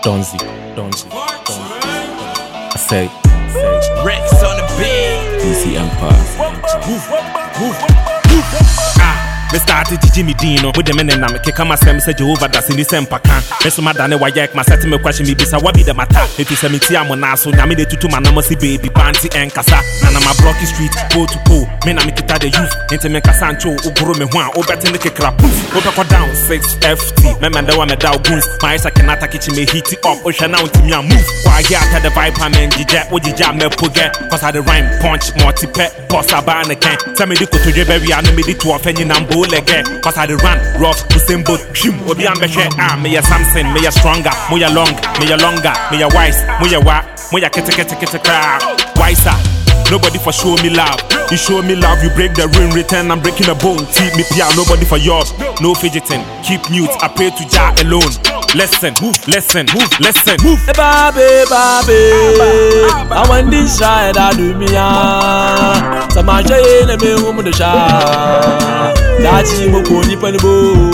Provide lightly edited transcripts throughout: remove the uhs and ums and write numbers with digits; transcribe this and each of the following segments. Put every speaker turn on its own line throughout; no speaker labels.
Donzi. I say
Rex on the beat.
DC Empire. Me started Jimmy Dino with the men and I kick on my sem say Jehovah that's in the same pakan. Meso madane wa yak my set me question me bisa what be the matter. It is a mitia mona so nyame de tutu manamo si baby panty and kasa. Nana my blocky street go to go. Me na me kita the youth into me kasancho uguru me hwan obeti ne kekra poof. Go down 6 FT. Me man the one me down goons. My isa kenata kitchen me heat it up. Osha now to me a move. Why here at the vibe man jija ojija me poge. Cause I the rhyme punch multi pet boss abana can. Tell me the koto jeberi and me the two offending nambo. Cause I run rough to same boat. Obi ambashe me ya Samson, me ya stronger, mo ya long, me ya longer, me ya wise, mo ya wa, mo ya kete wiser. Nobody for show me love. You show me love, you break the ring, return I'm breaking a bone. Teach me pia, nobody for yours. No fidgeting, keep mute. I pray to Jah alone. Listen, move, listen, move, listen, move.
Baby, I want this side I do me Samaja in me woman the sha. That's him who ni panibo.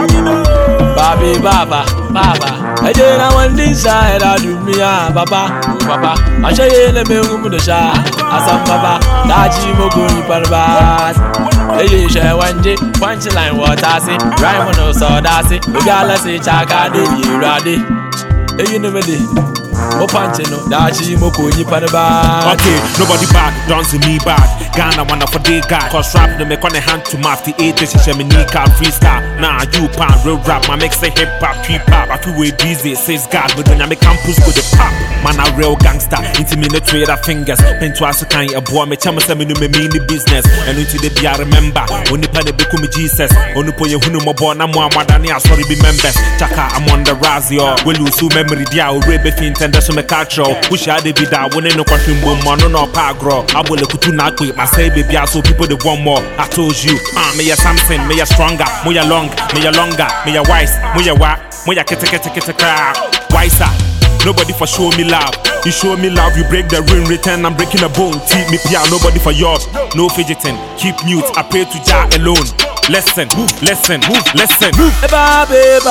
Baby, Baba. I did I want this side I do me Papa. I say in me woman the sha. Asam Baba. That's him who ni panibas. Hey, share one day, punchline what I say. Rhyme on no sawdasty. The galaxy chaka do you ready? Hey, you never did. O panchino, dachi moko ni panaba.
Okay, nobody back, don't see me back. Ghana wanna for day guy. Cause rap no make on the hand to mouth. The 80s she me nika freestyle. Nah, you pan real rap. My make say hip hop, trip hop. I feel way busy, says God. But when I make campus go the pop. Man a real gangster, intimidate trader fingers. Pen to us kind a boy, me chama say me no me mean the business. And until the be I remember. Only pan the become Jesus. Only po ye hunu mo born na mo amadani. I sorry be members. Chaka I'm on the razio. We lose so memory dia o rebe fin. And that's me catch wish I did be that when no question boom no pagro. I will look to not quit my say baby so people they want more. I told you, me ya Samson, me ya stronger, me ya long, me ya longer, me ya wise, me ya wa, me ya kete wiser. Nobody for show me love. You show me love, you break the ring, return I'm breaking a bone. Teach me pia, nobody for yours. No fidgeting, keep mute. I pray to Jah alone. Listen, move, listen, move, listen, move.
Baby,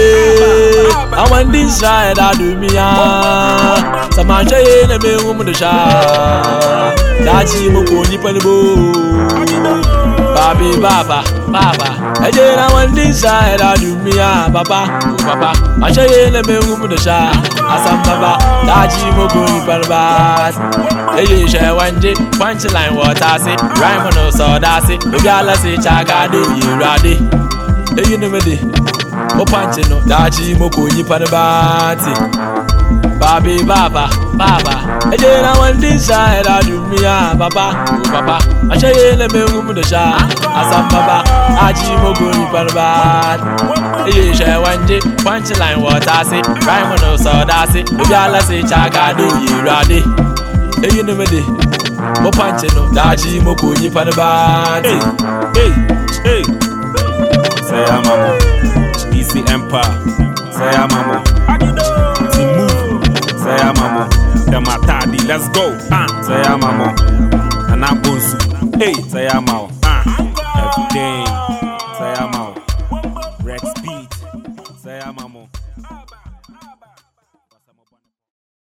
I want this side I do me Samaja in me woman the sha. That's him who ni panibo. Baby, Baba. I did I want this side I do me Papa. I say in me woman the sha. Asam Baba. That's him who ni panibas. Hey, share one day, punchline what I say. Rhyme on no sawdasty. The galaxy chaka do you ready? Hey, you never did. O panchino, dachi moko ni panibati. Baby, Baba. I did I want this side I do me Papa. I say in me woman the sha. Asam Baba. Dachi moko ni panibati. Hey, share one day, punchline what I say. Rhyme on no sawdasty. The galaxy chaka do you ready? Hey, you never did. O panchino, dachi moko ni panibati.
Hey. Say I'm a DC Empire. Say I'm a Team Move. Say I'm a the Matadi. Let's go. Say I'm a and I'm Bonsu. Hey. Say I'm a everything. Say I'm a